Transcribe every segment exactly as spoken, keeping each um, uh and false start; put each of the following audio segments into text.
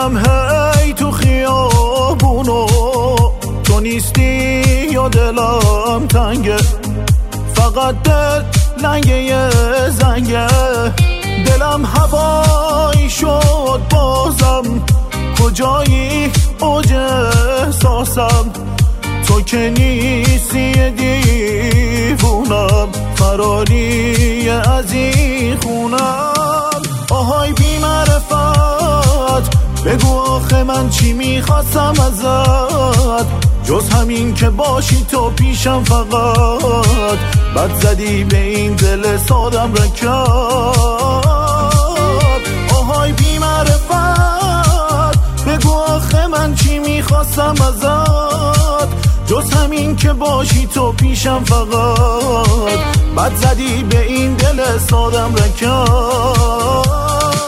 دلم هی تو خیابونو تو نیستی یا دلم تنگه، فقط دل لنگه یه زنگه. دلم هوایی شد بازم، کجایی اوج احساسم، تو که نیستی دیوونم، فراری از این خونم. آهای بی معرفت بگو آخه من چی میخواستم ازت، جز همین که باشی تو پیشم فقط. بد زدی به این دل سادم رکت. آهای بی معرفت بگو آخه من چی میخواستم ازت، جز همین که باشی تو پیشم فقط. بد زدی به این دل سادم رکت.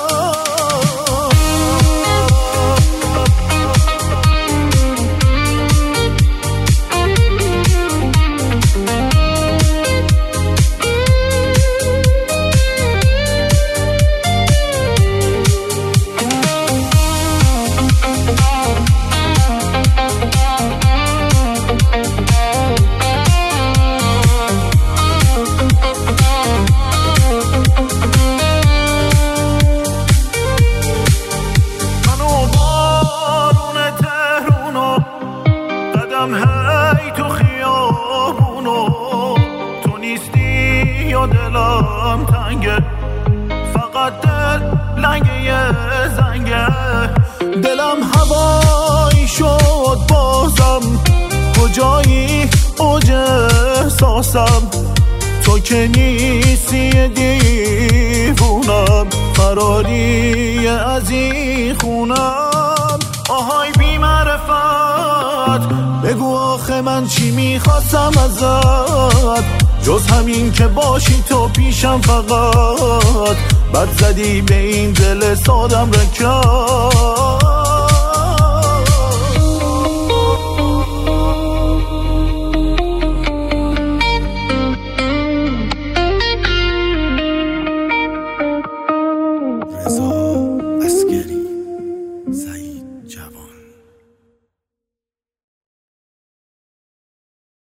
هی تو خیابونو تو نیستی یا دلم تنگه، فقط دل لنگه یه زنگه. دلم هوایی شد بازم، کجایی اوج احساسم، تو که نیستی دیوونم، فراری از این خونم. آهای بی معرفت بگو آخه من چی میخواستم ازت، جز همین که باشی تو پیشم فقط. بد زدی به این دل سادم رکت.